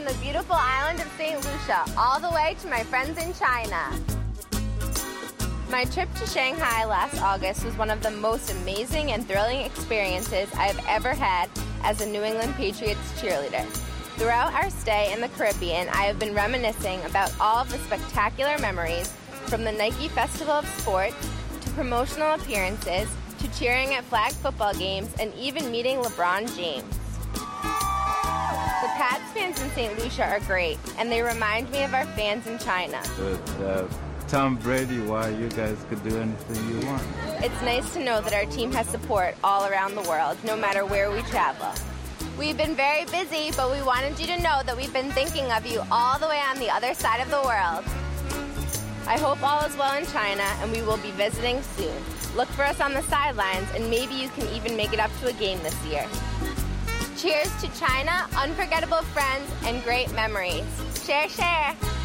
the beautiful island of St. Lucia, all the way to my friends in China. My trip to Shanghai last August was one of the most amazing and thrilling experiences I have ever had as a New England Patriots cheerleader. Throughout our stay in the Caribbean, I have been reminiscing about all of the spectacular memories, from the Nike Festival of Sports to promotional appearances to cheering at flag football games and even meeting LeBron James. The Pats fans in St. Lucia are great, and they remind me of our fans in China. Tom Brady, why you guys could do anything you want. It's nice to know that our team has support all around the world, no matter where we travel. We've been very busy, but we wanted you to know that we've been thinking of you all the way on the other side of the world. I hope all is well in China, and we will be visiting soon. Look for us on the sidelines, and maybe you can even make it up to a game this year. Cheers to China, unforgettable friends, and great memories. Share, share.